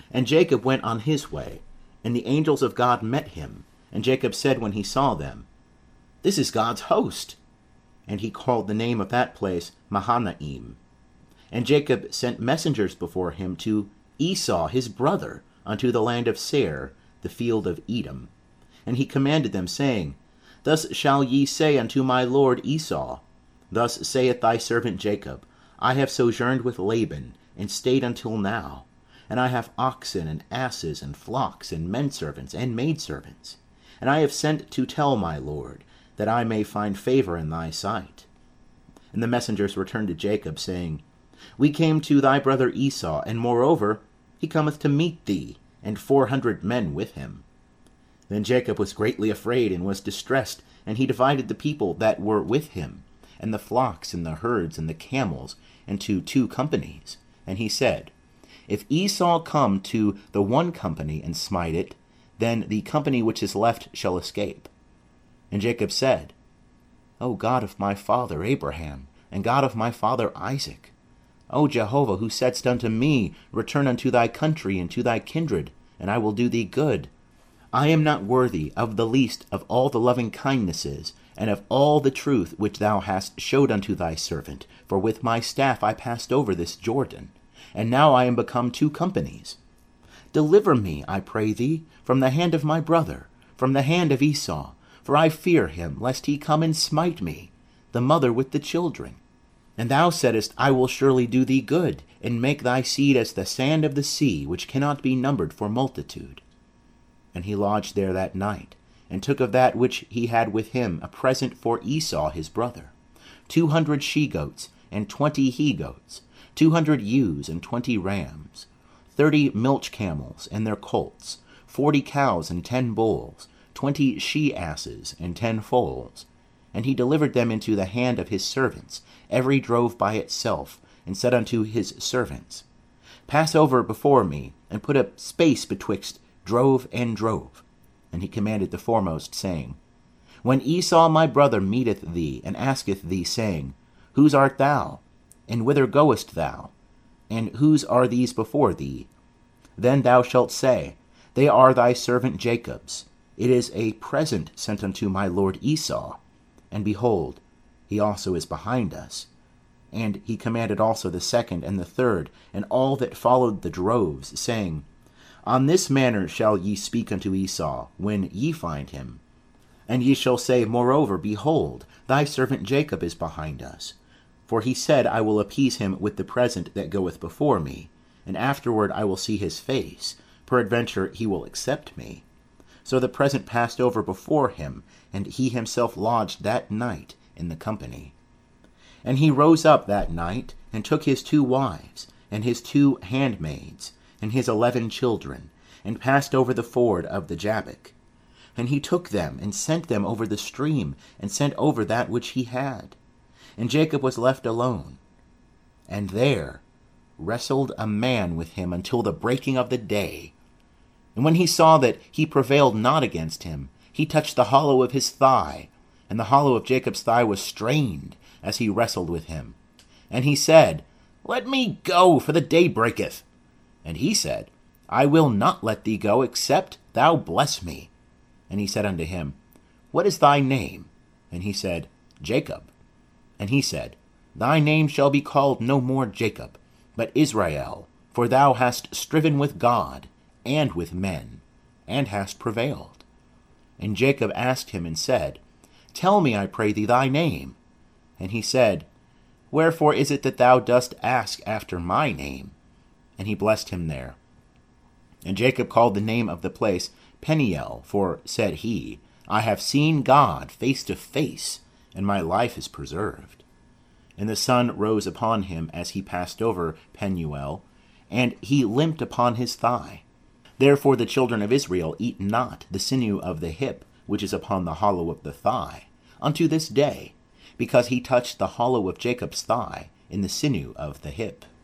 And Jacob went on his way, and the angels of God met him. And Jacob said when he saw them, This is God's host. And he called the name of that place Mahanaim. And Jacob sent messengers before him to Esau his brother unto the land of Seir, the field of Edom. And he commanded them, saying, Thus shall ye say unto my lord Esau, Thus saith thy servant Jacob, I have sojourned with Laban, and stayed until now, and I have oxen and asses and flocks and menservants and maidservants. And I have sent to tell my lord, that I may find favor in thy sight. And the messengers returned to Jacob, saying, We came to thy brother Esau, and moreover he cometh to meet thee, and 400 men with him. Then Jacob was greatly afraid and was distressed, and he divided the people that were with him, and the flocks and the herds and the camels, into 2 companies. And he said, If Esau come to the one company and smite it, then the company which is left shall escape. And Jacob said, O God of my father Abraham, and God of my father Isaac, O Jehovah, who saidst unto me, Return unto thy country and to thy kindred, and I will do thee good. I am not worthy of the least of all the loving kindnesses, and of all the truth which thou hast showed unto thy servant, for with my staff I passed over this Jordan, and now I am become 2 companies. Deliver me, I pray thee, from the hand of my brother, from the hand of Esau, for I fear him, lest he come and smite me, the mother with the children. And thou saidest, I will surely do thee good, and make thy seed as the sand of the sea, which cannot be numbered for multitude. And he lodged there that night, and took of that which he had with him a present for Esau his brother, 200 she-goats, and 20 he-goats, 200 ewes, and 20 rams, 30 milch camels, and their colts, 40 cows, and 10 bulls, 20 she-asses, and 10 foals. And he delivered them into the hand of his servants, every drove by itself, and said unto his servants, Pass over before me, and put a space betwixt drove and drove. And he commanded the foremost, saying, When Esau my brother meeteth thee, and asketh thee, saying, Whose art thou? And whither goest thou? And whose are these before thee? Then thou shalt say, They are thy servant Jacob's. It is a present sent unto my lord Esau. And behold, he also is behind us. And he commanded also the second and the third, and all that followed the droves, saying, On this manner shall ye speak unto Esau, when ye find him. And ye shall say, Moreover, behold, thy servant Jacob is behind us. For he said, I will appease him with the present that goeth before me, and afterward I will see his face. Peradventure he will accept me. So the present passed over before him, and he himself lodged that night in the company. And he rose up that night, and took his 2 wives, and his 2 handmaids, and his 11 children, and passed over the ford of the Jabbok. And he took them, and sent them over the stream, and sent over that which he had. And Jacob was left alone. And there wrestled a man with him until the breaking of the day. And when he saw that he prevailed not against him, he touched the hollow of his thigh, and the hollow of Jacob's thigh was strained, as he wrestled with him. And he said, Let me go, for the day breaketh. And he said, I will not let thee go, except thou bless me. And he said unto him, What is thy name? And he said, Jacob. And he said, Thy name shall be called no more Jacob, but Israel, for thou hast striven with God and with men, and hast prevailed. And Jacob asked him and said, Tell me, I pray thee, thy name. And he said, Wherefore is it that thou dost ask after my name? And he blessed him there. And Jacob called the name of the place Peniel, for, said he, I have seen God face to face, and my life is preserved. And the sun rose upon him as he passed over Penuel, and he limped upon his thigh. Therefore the children of Israel eat not the sinew of the hip, which is upon the hollow of the thigh, unto this day, because he touched the hollow of Jacob's thigh in the sinew of the hip.